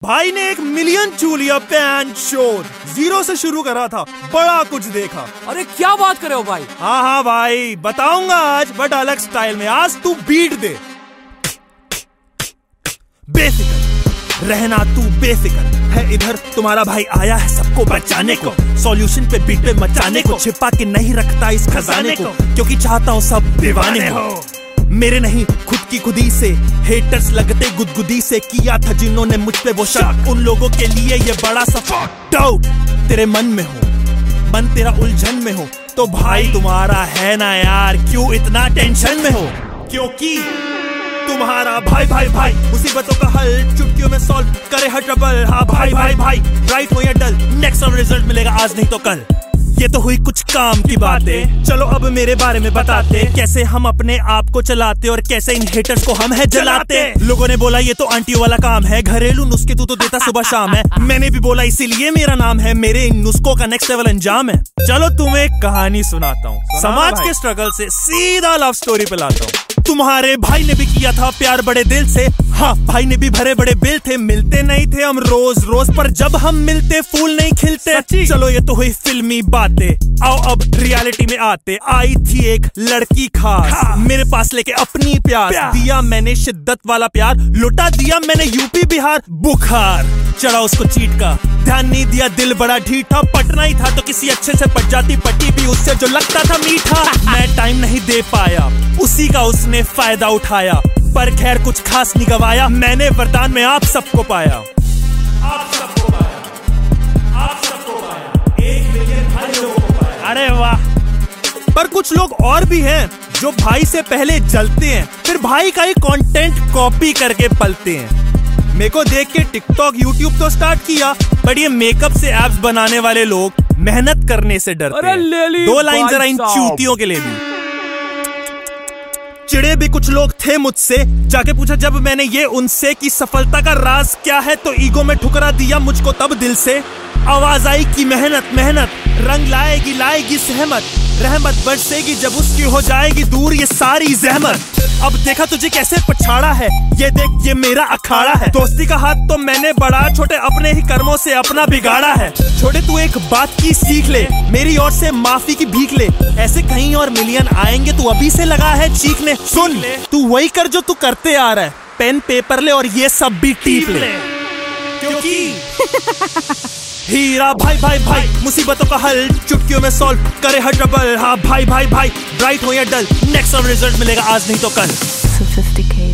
भाई ने 1 मिलियन छू लिया पैन शोर। 0 से शुरू करा था, बड़ा कुछ देखा। अरे क्या बात कर रहे हो भाई? हाँ भाई बताऊंगा आज, बट अलग स्टाइल में। आज तू बीट दे। बेफिक्र रहना, तू बेफिक्र है। इधर तुम्हारा भाई आया है सबको बचाने को, सॉल्यूशन पे बीट पे मचाने को। छिपा के नहीं रखता इस खजाने को, क्योंकि चाहता हूँ सब दीवाने हो। मेरे नहीं खुद की खुदी से, हेटर्स लगते गुदगुदी से। किया था जिन्होंने मुझ पे वो शक, उन लोगों के लिए ये बड़ा सा डाउट तेरे मन में हो, मन तेरा उलझन में हो। तो भाई तुम्हारा है ना यार, क्यों इतना टेंशन में हो? क्योंकि तुम्हारा भाई भाई भाई मुसीबतों का हल चुटकियों में सॉल्व करे हर ट्रबल। हाँ भाई भाई भाई, राइट हो या डल, नेक्स्ट और रिजल्ट मिलेगा आज नहीं तो कल। ये तो हुई कुछ काम की बातें, चलो अब मेरे बारे में बताते। कैसे हम अपने आप को चलाते और कैसे इन हेटर्स को हम है जलाते। लोगों ने बोला ये तो आंटियों वाला काम है, घरेलू नुस्खे तू तो देता सुबह शाम है। मैंने भी बोला इसीलिए मेरा नाम है, मेरे इन नुस्खों का नेक्स्ट लेवल अंजाम है। चलो तुम्हें एक कहानी सुनाता हूँ, समाज के स्ट्रगल से सीधा लव स्टोरी पे लाता हूँ। तुम्हारे भाई ने भी किया था प्यार बड़े दिल से। हाँ भाई ने भी भरे बड़े बिल थे, मिलते नहीं थे हम रोज रोज, पर जब हम मिलते फूल नहीं खिलते। चलो ये तो हुई फिल्मी बातें, आओ अब रियलिटी में आते। आई थी एक लड़की खास मेरे पास लेके अपनी प्यार, दिया मैंने शिद्दत वाला प्यार, लुटा दिया मैंने यूपी बिहार। बुखार चढ़ा उसको चीट का, ध्यान नहीं दिया, दिल बड़ा ढीठा। पटना ही था तो किसी अच्छे से पट जाती, पटी भी उससे जो लगता था मीठा। मैं टाइम नहीं दे पाया, उसी का उसने फायदा उठाया, पर खैर कुछ खास नहीं गवाया। मैंने वरदान में आप सबको पाया, आप सबको पाया, आप सबको पाया, 1 मिलियन भाई लोगों को पाया। अरे वाह। पर कुछ लोग और भी हैं जो भाई से पहले जलते हैं, फिर भाई का ही कंटेंट कॉपी करके पलते हैं। मेरे को देख के टिकटॉक यूट्यूब तो स्टार्ट किया, बट ये मेकअप से एप्स बनाने वाले लोग मेहनत करने से डरते हैं। 2 लाइन जरा इन चूतियों के लिए भी। चिड़े भी कुछ लोग थे मुझसे, जाके पूछा जब मैंने ये उनसे कि सफलता का राज क्या है, तो ईगो में ठुकरा दिया मुझको तब दिल से। आवाज आई कि मेहनत मेहनत रंग लाएगी लाएगी सहमत, रहमत बरसेगी जब उसकी हो जाएगी दूर ये सारी जहमत। अब देखा तुझे कैसे पछाड़ा है, ये देख ये मेरा अखाड़ा है। दोस्ती का हाथ तो मैंने बढ़ा, छोटे अपने ही कर्मों से अपना बिगाड़ा है। छोटे तू एक बात की सीख ले, मेरी ओर से माफी की भीख ले। ऐसे कहीं और मिलियन आएंगे, तू अभी से लगा है चीखने। सुन ले, तू वही कर जो तू करते आ रहा है, पेन पेपर ले और ये सब भी टीप ले। क्योंकि हीरा भाई भाई भाई मुसीबतों का हल चुटकियों में सॉल्व करे हर ट्रबल। हाँ भाई भाई भाई, राइट हो या डल, नेक्स्ट और रिजल्ट मिलेगा आज नहीं तो कल। Sophisticated.